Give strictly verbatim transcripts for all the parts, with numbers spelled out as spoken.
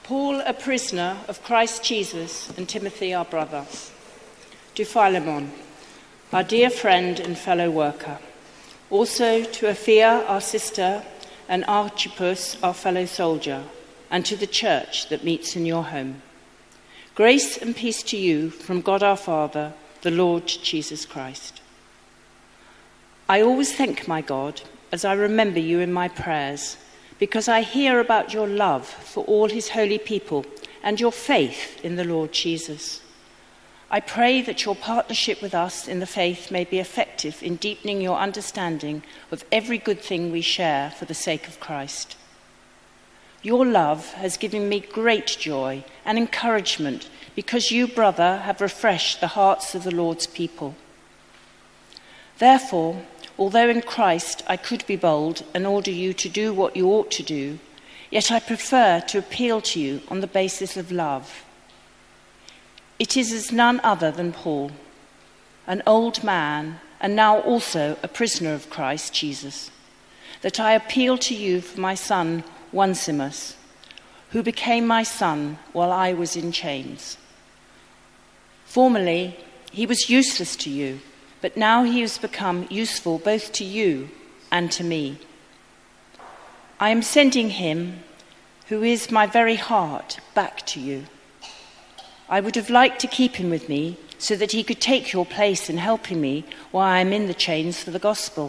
Paul, a prisoner of Christ Jesus, and Timothy, our brother. To Philemon, our dear friend and fellow worker. Also to Apphia, our sister, and Archippus, our fellow soldier, and to the church that meets in your home. Grace and peace to you from God our Father, the Lord Jesus Christ. I always thank my God as I remember you in my prayers, because I hear about your love for all his holy people and your faith in the Lord Jesus. I pray that your partnership with us in the faith may be effective in deepening your understanding of every good thing we share for the sake of Christ. Your love has given me great joy and encouragement because you, brother, have refreshed the hearts of the Lord's people. Therefore, although in Christ I could be bold and order you to do what you ought to do, yet I prefer to appeal to you on the basis of love. It is as none other than Paul, an old man and now also a prisoner of Christ Jesus, that I appeal to you for my son Onesimus, who became my son while I was in chains. Formerly he was useless to you, but now he has become useful both to you and to me. I am sending him, who is my very heart, back to you. I would have liked to keep him with me so that he could take your place in helping me while I am in the chains for the gospel.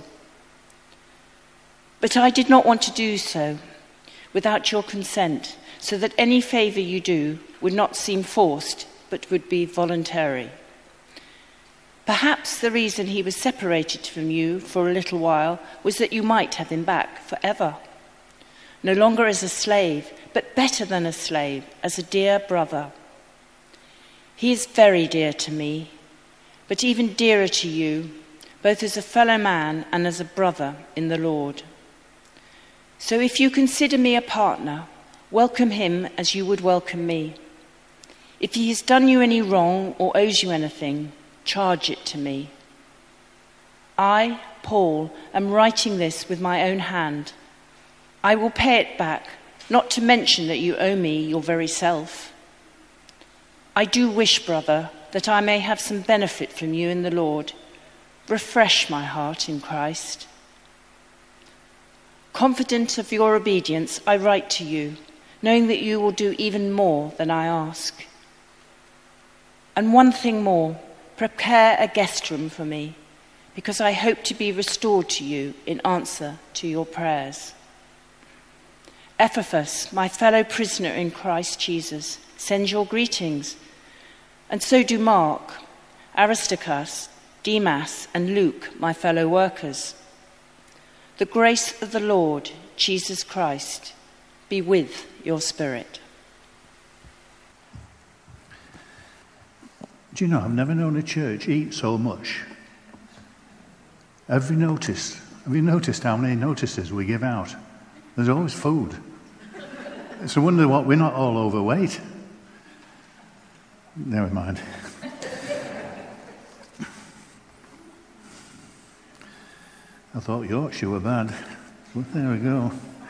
But I did not want to do so without your consent, so that any favour you do would not seem forced, but would be voluntary. Perhaps the reason he was separated from you for a little while was that you might have him back forever. No longer as a slave, but better than a slave, as a dear brother. He is very dear to me, but even dearer to you, both as a fellow man and as a brother in the Lord. So if you consider me a partner, welcome him as you would welcome me. If he has done you any wrong or owes you anything, charge it to me. I, Paul, am writing this with my own hand. I will pay it back, not to mention that you owe me your very self. I do wish, brother, that I may have some benefit from you in the Lord. Refresh my heart in Christ. Confident of your obedience, I write to you, knowing that you will do even more than I ask. And one thing more, prepare a guest room for me, because I hope to be restored to you in answer to your prayers. Epaphras, my fellow prisoner in Christ Jesus, sends your greetings, and so do Mark, Aristarchus, Demas, and Luke, my fellow workers. The grace of the Lord Jesus Christ be with your spirit. Do you know, I've never known a church eat so much. Have you noticed? Have you noticed how many notices we give out? There's always food. It's a wonder what we're not all overweight. Never mind. I thought Yorkshire were bad. Well, there we go.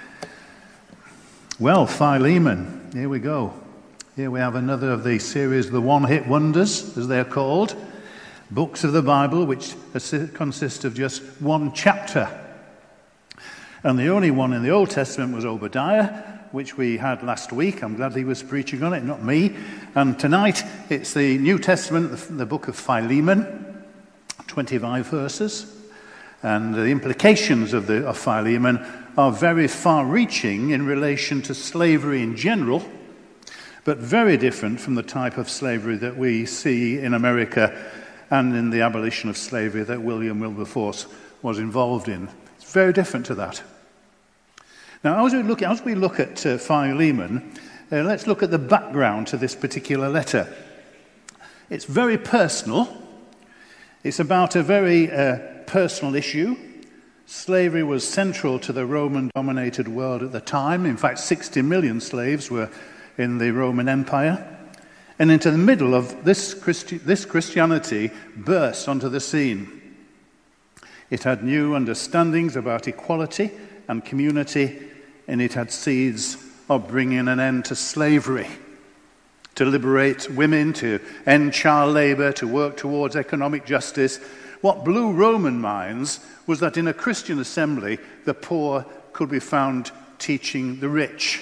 Well, Philemon, here we go. Here we have another of the series, the one-hit wonders, as they're called, books of the Bible which consist of just one chapter. And the only one in the Old Testament was Obadiah, which we had last week. I'm glad he was preaching on it, not me. And tonight it's the New Testament, the, the book of Philemon, twenty-five verses. And the implications of, the, of Philemon are very far-reaching in relation to slavery in general, but very different from the type of slavery that we see in America and in the abolition of slavery that William Wilberforce was involved in. It's very different to that. Now, as we look, as we look at uh, Philemon, uh, let's look at the background to this particular letter. It's very personal. It's about a very uh, personal issue. Slavery was central to the Roman-dominated world at the time. In fact, sixty million slaves were in the Roman Empire. And into the middle of this, Christi- this Christianity burst onto the scene. It had new understandings about equality and community, and it had seeds of bringing an end to slavery, to liberate women, to end child labor, to work towards economic justice. What blew Roman minds was that in a Christian assembly, the poor could be found teaching the rich.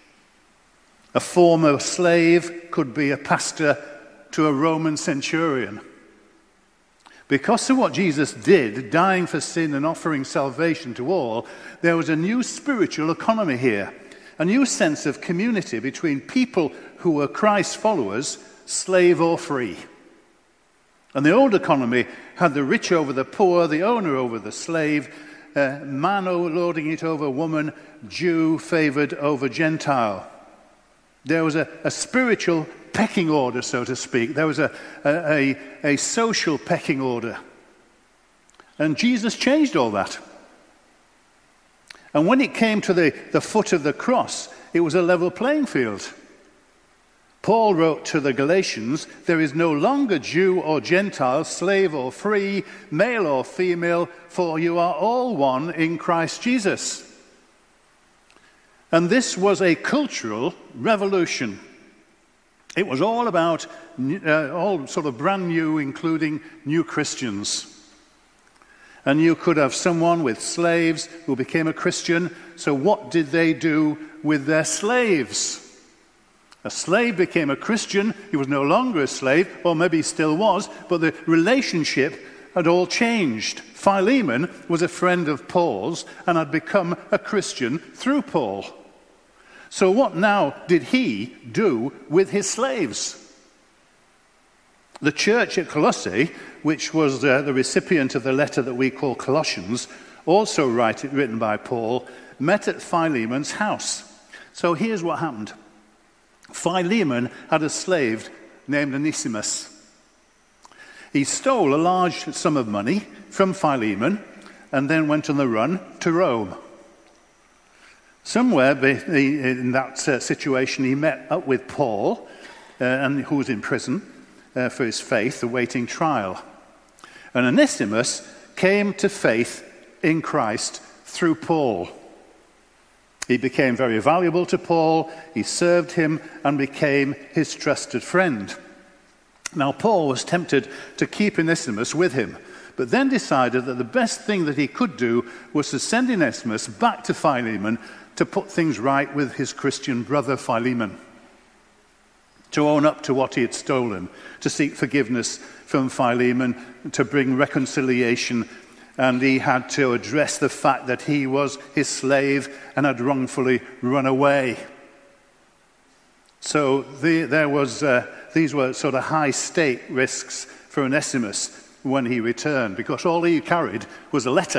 A former slave could be a pastor to a Roman centurion. Because of what Jesus did, dying for sin and offering salvation to all, there was a new spiritual economy here, a new sense of community between people who were Christ's followers, slave or free. And the old economy had the rich over the poor, the owner over the slave, uh, man lording it over woman, Jew favored over Gentile. There was a, a spiritual pecking order, so to speak. There was a, a, a, a social pecking order. And Jesus changed all that. And when it came to the, the foot of the cross, it was a level playing field. Paul wrote to the Galatians, there is no longer Jew or Gentile, slave or free, male or female, for you are all one in Christ Jesus. And this was a cultural revolution. It was all about, uh, all sort of brand new, including new Christians. And you could have someone with slaves who became a Christian. So what did they do with their slaves? A slave became a Christian. He was no longer a slave, or maybe he still was, but the relationship had all changed. Philemon was a friend of Paul's and had become a Christian through Paul. So what now did he do with his slaves? The church at Colossae, which was uh, the recipient of the letter that we call Colossians, also write, written by Paul, met at Philemon's house. So here's what happened. Philemon had a slave named Onesimus. He stole a large sum of money from Philemon and then went on the run to Rome. Somewhere in that situation, he met up with Paul, uh, and who was in prison uh, for his faith, awaiting trial. And Onesimus came to faith in Christ through Paul. He became very valuable to Paul, he served him, and became his trusted friend. Now, Paul was tempted to keep Onesimus with him, but then decided that the best thing that he could do was to send Onesimus back to Philemon to put things right with his Christian brother Philemon, to own up to what he had stolen, to seek forgiveness from Philemon, to bring reconciliation. And he had to address the fact that he was his slave and had wrongfully run away. So the, there was uh, these were sort of high-stake risks for Onesimus when he returned, because all he carried was a letter.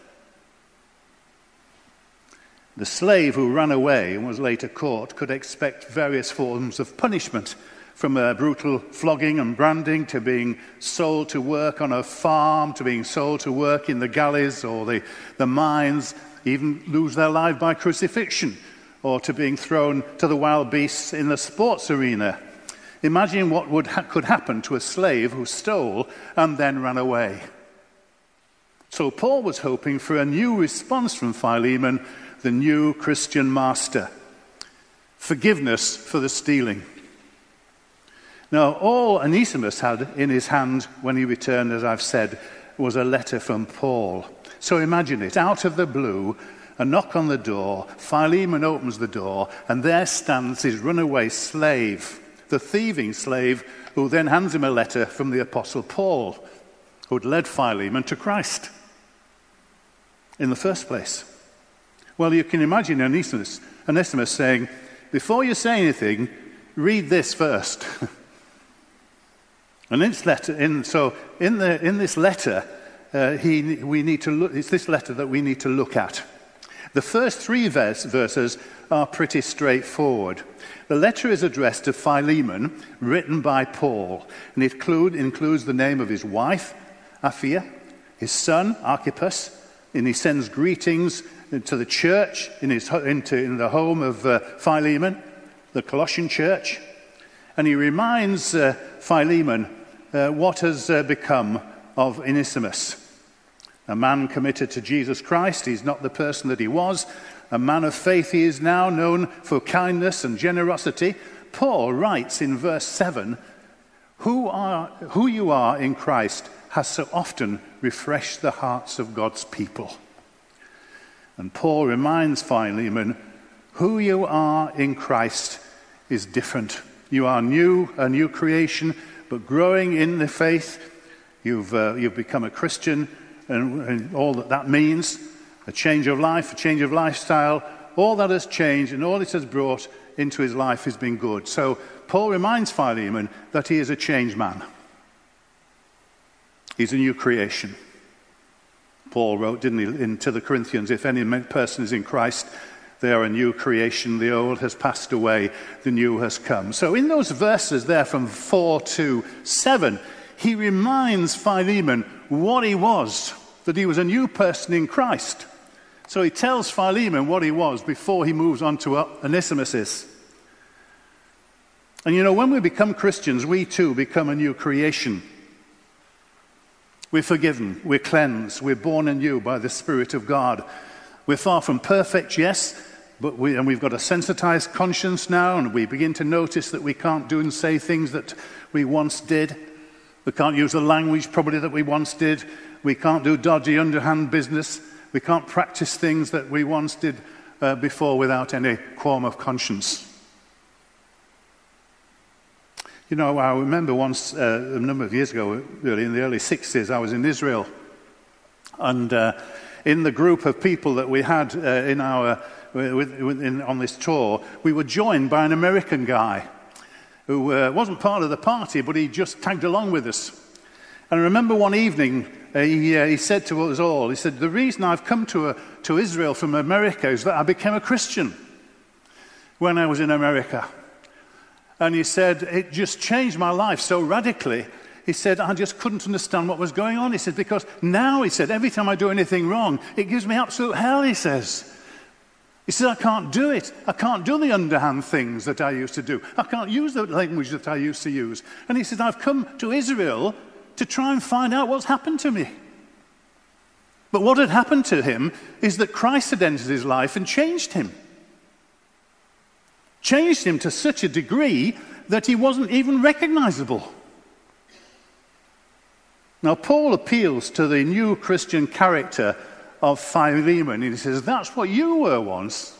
The slave who ran away and was later caught could expect various forms of punishment, from a brutal flogging and branding to being sold to work on a farm, to being sold to work in the galleys or the, the mines, even lose their life by crucifixion, or to being thrown to the wild beasts in the sports arena. Imagine what would ha- could happen to a slave who stole and then ran away. So Paul was hoping for a new response from Philemon, the new Christian master. Forgiveness for the stealing. Now, all Onesimus had in his hand when he returned, as I've said, was a letter from Paul. So imagine it, out of the blue, a knock on the door, Philemon opens the door, and there stands his runaway slave, the thieving slave, who then hands him a letter from the Apostle Paul, who had led Philemon to Christ in the first place. Well, you can imagine Onesimus, Onesimus saying, before you say anything, read this first. And in this letter, in, so in, the, in this letter, uh, he, we need to look, it's this letter that we need to look at. The first three verse, verses are pretty straightforward. The letter is addressed to Philemon, written by Paul, and it include, includes the name of his wife, Apphia, his son, Archippus, and he sends greetings to the church in, his, into, in the home of uh, Philemon, the Colossian church. And he reminds uh, Philemon uh, what has uh, become of Onesimus. A man committed to Jesus Christ. He's not the person that he was. A man of faith he is now, known for kindness and generosity. Paul writes in verse seven, who, are, who you are in Christ has so often refreshed the hearts of God's people. And Paul reminds Philemon, who you are in Christ is different. You are new, a new creation, but growing in the faith. You've, uh, you've become a Christian, and, and all that that means, a change of life, a change of lifestyle, all that has changed, and all it has brought into his life has been good. So Paul reminds Philemon that he is a changed man. He's a new creation. Paul wrote, didn't he, in, to the Corinthians, if any person is in Christ, they are a new creation. The old has passed away, the new has come. So in those verses there from four to seven, he reminds Philemon what he was, that he was a new person in Christ. So he tells Philemon what he was before he moves on to what Onesimus is. And you know, when we become Christians, we too become a new creation. We're forgiven, we're cleansed, we're born anew by the Spirit of God. We're far from perfect, yes, but we, and we've got a sensitized conscience now, and we begin to notice that we can't do and say things that we once did. We can't use the language probably that we once did. We can't do dodgy underhand business. We can't practice things that we once did uh, before without any qualm of conscience. You know, I remember once, uh, a number of years ago, really in the early sixties, I was in Israel. And uh, in the group of people that we had uh, in our, with, with, in, on this tour, we were joined by an American guy who uh, wasn't part of the party, but he just tagged along with us. And I remember one evening, uh, he, uh, he said to us all, he said, the reason I've come to, a, to Israel from America is that I became a Christian when I was in America. And he said, it just changed my life so radically. He said, I just couldn't understand what was going on. He said, because now, he said, every time I do anything wrong, it gives me absolute hell, he says. He said, I can't do it. I can't do the underhand things that I used to do. I can't use the language that I used to use. And he said, I've come to Israel to try and find out what's happened to me. But what had happened to him is that Christ had entered his life and changed him. Changed him to such a degree that he wasn't even recognizable. Now, Paul appeals to the new Christian character of Philemon. He says, that's what you were once.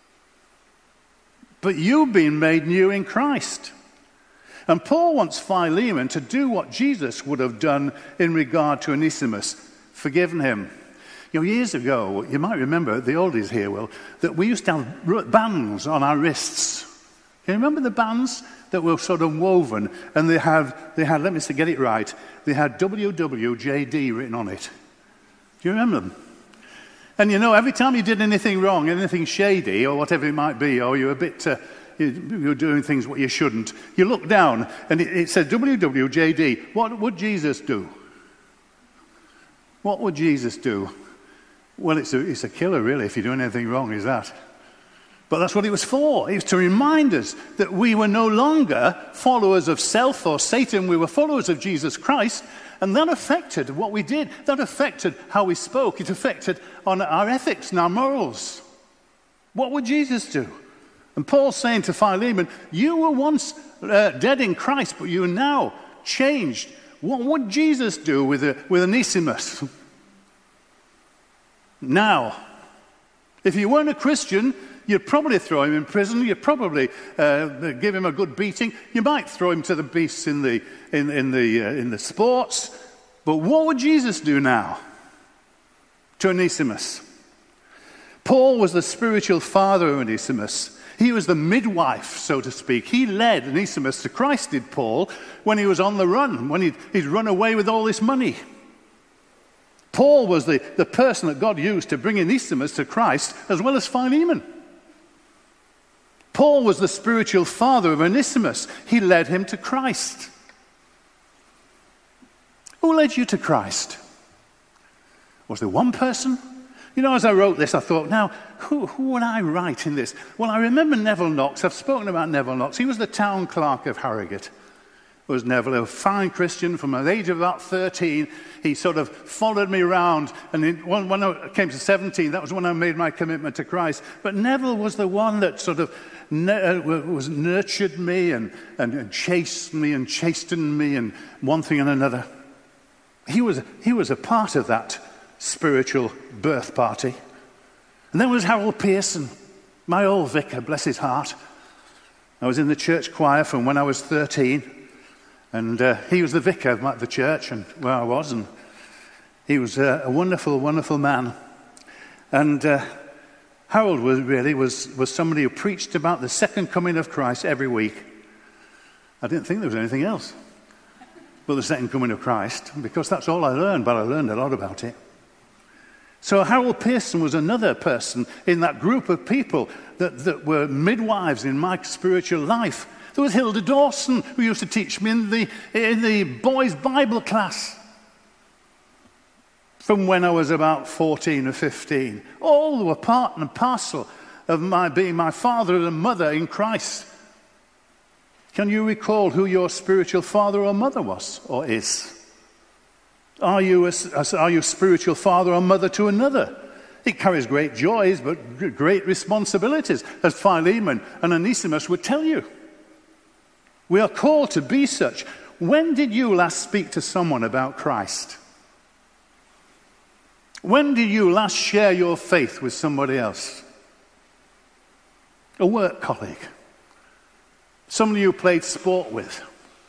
But you've been made new in Christ. And Paul wants Philemon to do what Jesus would have done in regard to Onesimus, forgiven him. You know, years ago, you might remember, the oldies here will, that we used to have bands on our wrists. Can you remember the bands that were sort of woven? And they had, they had, let me see, get it right, they had W W J D written on it. Do you remember them? And you know, every time you did anything wrong, anything shady, or whatever it might be, or you're a bit, uh, you're doing things what you shouldn't, you look down, and it, it said W W J D. What would Jesus do? What would Jesus do? Well, it's a, it's a killer, really, if you're doing anything wrong, is that? But that's what it was for. It was to remind us that we were no longer followers of self or Satan. We were followers of Jesus Christ, and that affected what we did. That affected how we spoke. It affected on our ethics and our morals. What would Jesus do? And Paul's saying to Philemon, you were once uh, dead in Christ, but you are now changed. What would Jesus do with, a, with Onesimus? Now, if you weren't a Christian, you'd probably throw him in prison. You'd probably uh, give him a good beating. You might throw him to the beasts in the in, in the uh, in the sports. But what would Jesus do now to Onesimus? Paul was the spiritual father of Onesimus. He was the midwife, so to speak. He led Onesimus to Christ, did Paul, when he was on the run, when he'd, he'd run away with all this money. Paul was the, the person that God used to bring Onesimus to Christ, as well as Philemon. Paul was the spiritual father of Onesimus. He led him to Christ. Who led you to Christ? Was there one person? You know, as I wrote this, I thought, now, who, who would I write in this? Well, I remember Neville Knox. I've spoken about Neville Knox. He was the town clerk of Harrogate. was Neville, a fine Christian from the age of about thirteen. He sort of followed me around, and in, when, when I came to seventeen, that was when I made my commitment to Christ. But Neville was the one that sort of ne- was nurtured me and, and, and chased me and chastened me and one thing and another. He was, he was a part of that spiritual birth party. And then was Harold Pearson, my old vicar, bless his heart. I was in the church choir from when I was thirteen. And uh, he was the vicar of the church and where I was, and he was uh, a wonderful, wonderful man. And uh, Harold was really was, was somebody who preached about the second coming of Christ every week. I didn't think there was anything else but the second coming of Christ, because that's all I learned, but I learned a lot about it. So Harold Pearson was another person in that group of people that, that were midwives in my spiritual life. There was Hilda Dawson, who used to teach me in the, in the boys' Bible class from when I was about fourteen or fifteen. All were part and parcel of my being my father and mother in Christ. Can you recall who your spiritual father or mother was or is? Are you a, are you a spiritual father or mother to another? It carries great joys, but great responsibilities, as Philemon and Onesimus would tell you. We are called to be such. When did you last speak to someone about Christ? When did you last share your faith with somebody else? A work colleague? Somebody you played sport with?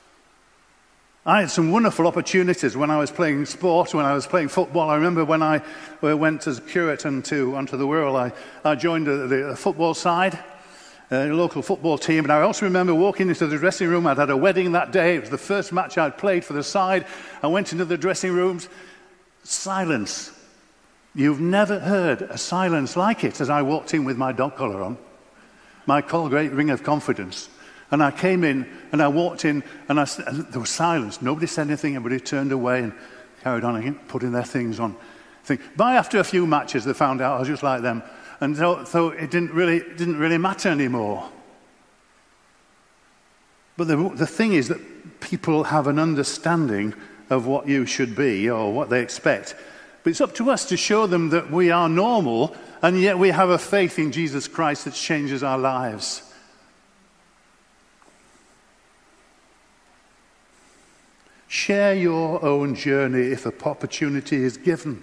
I had some wonderful opportunities when I was playing sport, when I was playing football. I remember when I went as curate into, onto the Wirral, I, I joined the, the football side. A local football team, and I also remember walking into the dressing room. I'd had a wedding that day. It was the first match I'd played for the side. I went into the dressing rooms. Silence. You've never heard a silence like it as I walked in with my dog collar on, my Colgate ring of confidence. And I came in, and I walked in, and, I, and there was silence. Nobody said anything. Everybody turned away and carried on again, putting their things on. By after a few matches, they found out I was just like them. And so, so it didn't really, it didn't really matter anymore. But the, the thing is that people have an understanding of what you should be or what they expect. But it's up to us to show them that we are normal, and yet we have a faith in Jesus Christ that changes our lives. Share your own journey if an opportunity is given.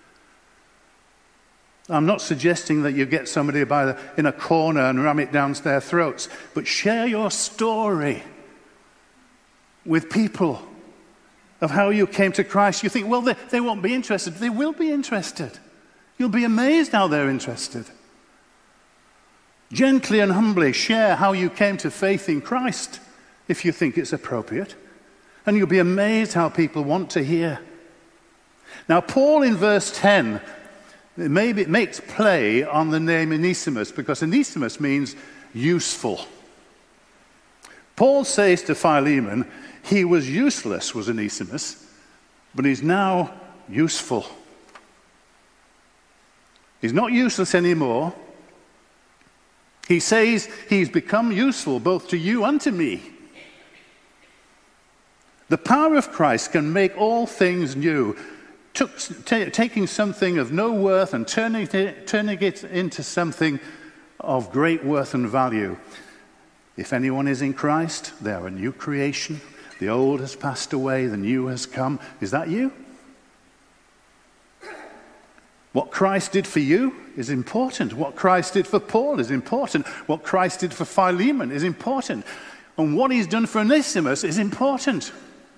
I'm not suggesting that you get somebody by the, in a corner and ram it down their throats, but share your story with people of how you came to Christ. You think, well, they, they won't be interested. They will be interested. You'll be amazed how they're interested. Gently and humbly share how you came to faith in Christ, if you think it's appropriate. And you'll be amazed how people want to hear. Now, Paul in verse ten, maybe it makes play on the name Onesimus, because Onesimus means useful. Paul says to Philemon, he was useless, was Onesimus, but he's now useful. He's not useless anymore. He says he's become useful both to you and to me. The power of Christ can make all things new. Took, t- taking something of no worth and turning it, turning it into something of great worth and value. If anyone is in Christ, they are a new creation. The old has passed away, the new has come. Is that you? What Christ did for you is important. What Christ did for Paul is important. What Christ did for Philemon is important. And what he's done for Onesimus is important.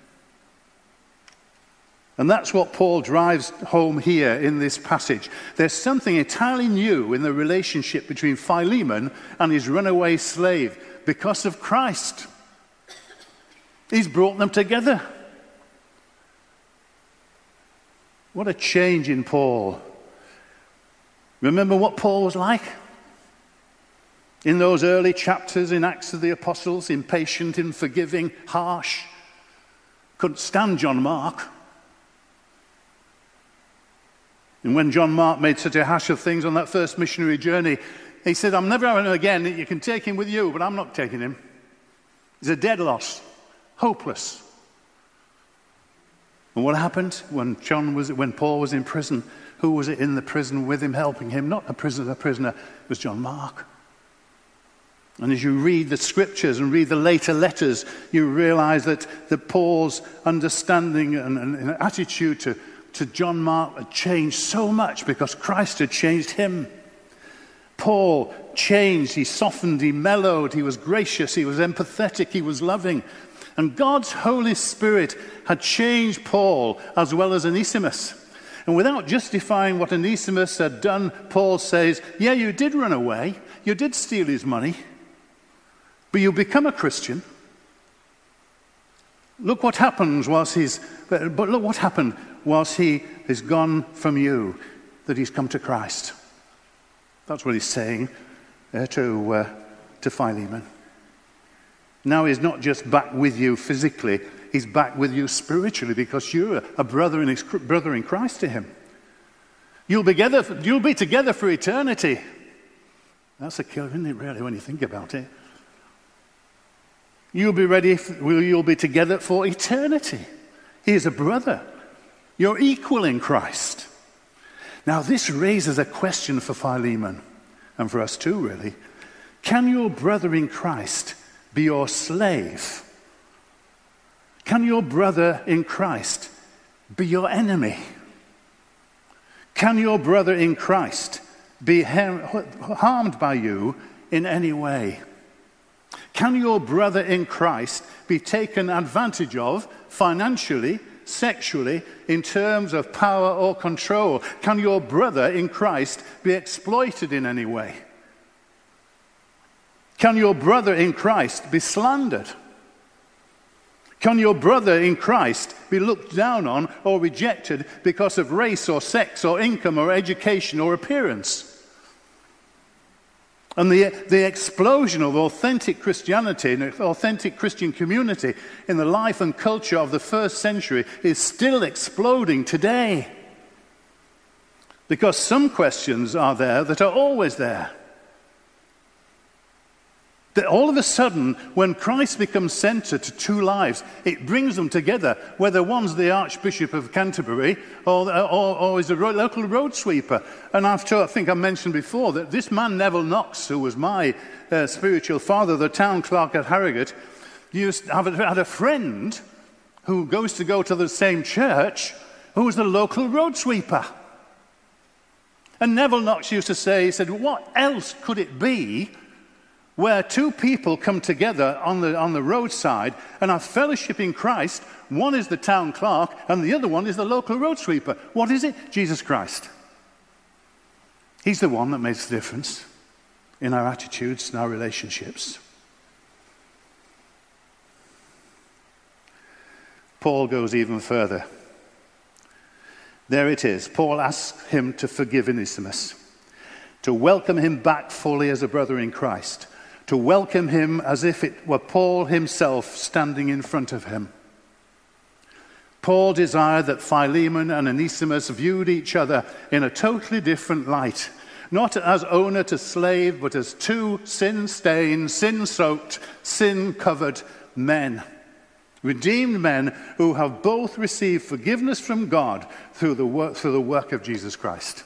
And that's what Paul drives home here in this passage. There's something entirely new in the relationship between Philemon and his runaway slave because of Christ. He's brought them together. What a change in Paul. Remember what Paul was like? In those early chapters in Acts of the Apostles, impatient, unforgiving, harsh. Couldn't stand John Mark. And when John Mark made such a hash of things on that first missionary journey, he said, I'm never having him again. You can take him with you, but I'm not taking him. He's a dead loss. hopeless. And what happened when John was, when Paul was in prison? Who was it in the prison with him, helping him? Not a prisoner, a prisoner. It was John Mark. And as you read the scriptures and read the later letters, you realize that, that Paul's understanding and, and, and attitude to, to John Mark had changed so much because Christ had changed him. Paul changed, he softened, he mellowed, he was gracious, he was empathetic, he was loving. And God's Holy Spirit had changed Paul as well as Onesimus. And without justifying what Onesimus had done, Paul says, yeah, you did run away, you did steal his money, but you become a Christian. Look what happens whilst he's, but look what happened whilst he is gone from you, that he's come to Christ. That's what he's saying uh, to, uh, to Philemon. Now he's not just back with you physically, he's back with you spiritually because you're a brother in, his, brother in Christ to him. You'll be, together, you'll be together for eternity. That's a killer, isn't it, really, when you think about it? You'll be ready, you'll be together for eternity. He is a brother. You're equal in Christ. Now this raises a question for Philemon, and for us too, really. Can your brother in Christ be your slave? Can your brother in Christ be your enemy? Can your brother in Christ be harmed by you in any way? Can your brother in Christ be taken advantage of financially, sexually, in terms of power or control? Can your brother in Christ be exploited in any way? Can your brother in Christ be slandered? Can your brother in Christ be looked down on or rejected because of race or sex or income or education or appearance? And the, the explosion of authentic Christianity and authentic Christian community in the life and culture of the first century is still exploding today. Because some questions are there that are always there. That all of a sudden, when Christ becomes center to two lives, it brings them together, whether one's the Archbishop of Canterbury or, or, or is a ro- local road sweeper. And after, I think I mentioned before that this man, Neville Knox, who was my uh, spiritual father, the town clerk at Harrogate, used to have a, had a friend who goes to go to the same church who was the local road sweeper. And Neville Knox used to say, he said, what else could it be where two people come together on the, on the roadside and have fellowship in Christ? One is the town clerk and the other one is the local road sweeper. What is it? Jesus Christ. He's the one that makes the difference in our attitudes and our relationships. Paul goes even further. There it is. Paul asks him to forgive Onesimus, to welcome him back fully as a brother in Christ, to welcome him as if it were Paul himself standing in front of him. Paul desired that Philemon and Onesimus viewed each other in a totally different light, not as owner to slave, but as two sin-stained, sin-soaked, sin-covered men, redeemed men who have both received forgiveness from God through the work, through the work of Jesus Christ.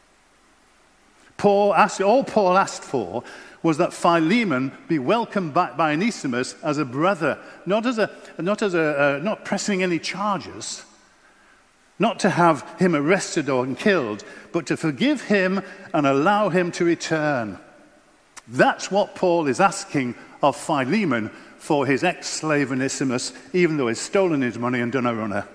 Paul asked, all Paul asked for was that Philemon be welcomed back by Onesimus as a brother, not as a, not as a, uh, not pressing any charges, not to have him arrested or killed, but to forgive him and allow him to return. That's what Paul is asking of Philemon for his ex-slave Onesimus, even though he's stolen his money and done a runner.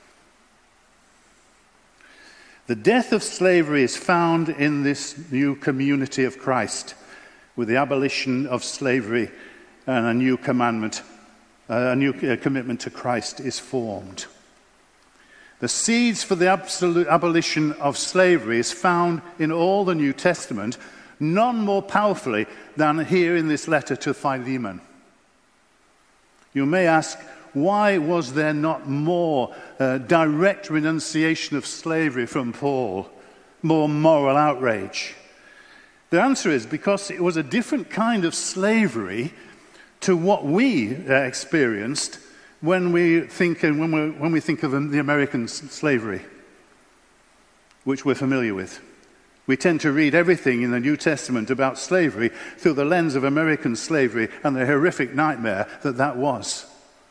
The death of slavery is found in this new community of Christ, with the abolition of slavery and a new commandment, uh, a new uh, commitment to Christ is formed. The seeds for the absolute abolition of slavery is found in all the New Testament, none more powerfully than here in this letter to Philemon. You may ask, why was there not more uh, direct renunciation of slavery from Paul, more moral outrage? The answer is because it was a different kind of slavery to what we uh, experienced when we think, when we, when we think of the American slavery, which we're familiar with. We tend to read everything in the New Testament about slavery through the lens of American slavery and the horrific nightmare that that was.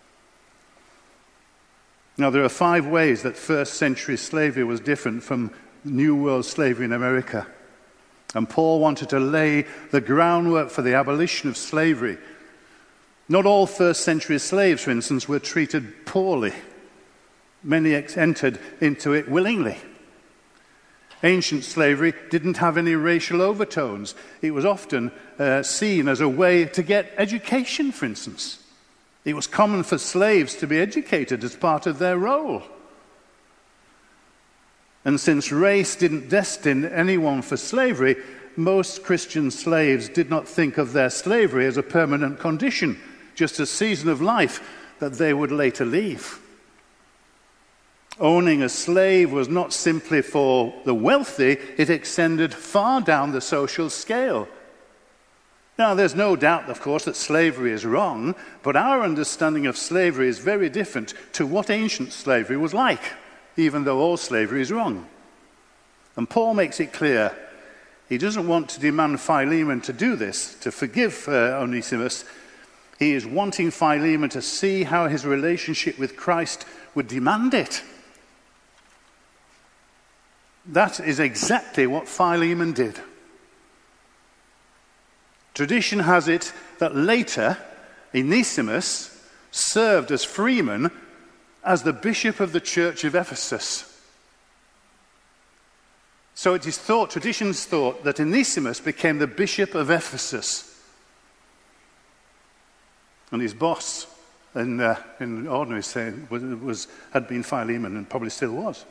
Now, there are five ways that first century slavery was different from New World slavery in America. And Paul wanted to lay the groundwork for the abolition of slavery. Not all first century slaves, for instance, were treated poorly. Many entered into it willingly. Ancient slavery didn't have any racial overtones. It was often uh, seen as a way to get education, for instance. It was common for slaves to be educated as part of their role. And since race didn't destine anyone for slavery, most Christian slaves did not think of their slavery as a permanent condition, just a season of life that they would later leave. Owning a slave was not simply for the wealthy, it extended far down the social scale. Now, there's no doubt, of course, that slavery is wrong, but our understanding of slavery is very different to what ancient slavery was like, even though all slavery is wrong. And Paul makes it clear he doesn't want to demand Philemon to do this, to forgive uh, Onesimus. He is wanting Philemon to see how his relationship with Christ would demand it. That is exactly what Philemon did. Tradition has it that later Onesimus served as freeman as the bishop of the church of Ephesus. So it is thought, traditions thought, that Onesimus became the bishop of Ephesus. And his boss, in, uh, in ordinary saying, was, was, had been Philemon and probably still was.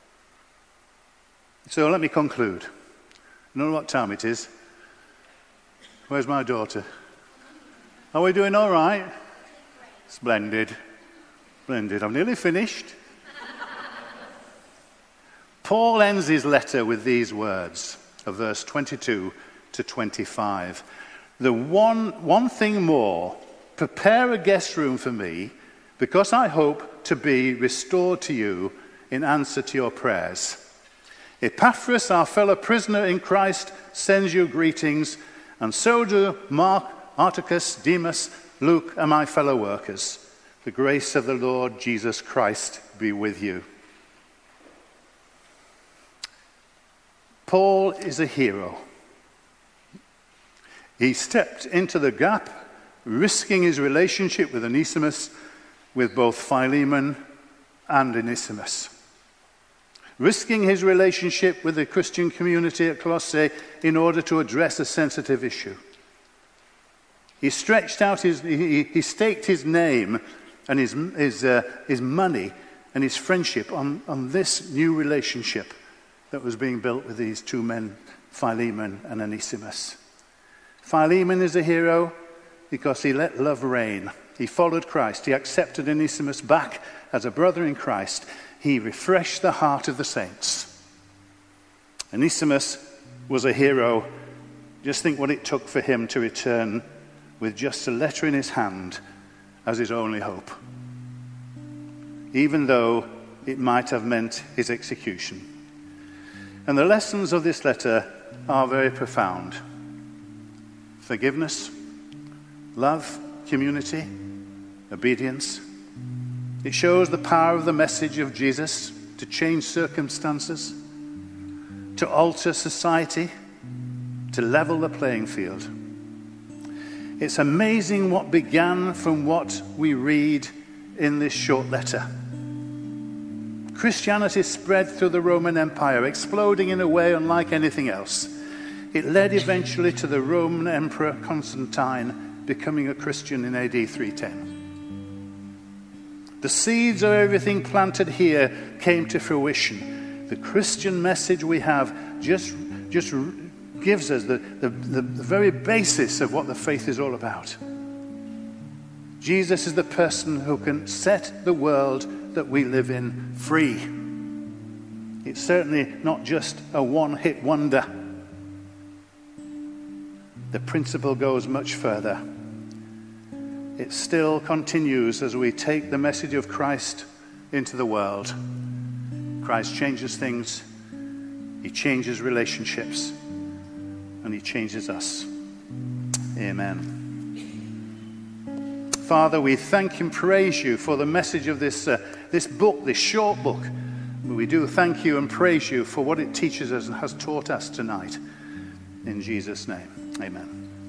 So let me conclude. You know what time it is? Where's my daughter? Are we doing all right? Splendid. Splendid. I'm nearly finished. Paul ends his letter with these words of verse twenty-two to twenty-five. The one, one thing more, prepare a guest room for me, because I hope to be restored to you in answer to your prayers. Epaphras, our fellow prisoner in Christ, sends you greetings, and so do Mark, Articus, Demas, Luke, and my fellow workers. The grace of the Lord Jesus Christ be with you. Paul is a hero. He stepped into the gap, risking his relationship with Onesimus, with both Philemon and Onesimus. Risking his relationship with the Christian community at Colossae in order to address a sensitive issue. He stretched out his, he, he staked his name and his, his, uh, his money and his friendship on, on this new relationship that was being built with these two men, Philemon and Onesimus. Philemon is a hero because he let love reign. He followed Christ. He accepted Onesimus back as a brother in Christ. He refreshed the heart of the saints. Onesimus was a hero. Just think what it took for him to return with just a letter in his hand as his only hope, even though it might have meant his execution. And the lessons of this letter are very profound. Forgiveness, love, community, obedience. It shows the power of the message of Jesus to change circumstances, to alter society, to level the playing field. It's amazing what began from what we read in this short letter. Christianity spread through the Roman Empire, exploding in a way unlike anything else. It led eventually to the Roman Emperor Constantine becoming a Christian in A D three ten. The seeds of everything planted here came to fruition. The Christian message we have just, just gives us the, the, the, the very basis of what the faith is all about. Jesus is the person who can set the world that we live in free. It's certainly not just a one-hit wonder. The principle goes much further. it still continues as we take the message of Christ into the world. Christ changes things, he changes relationships, and he changes us. Amen. Father, we thank and praise you for the message of this, uh, this book, this short book. We do thank you and praise you for what it teaches us and has taught us tonight. In Jesus' name, amen.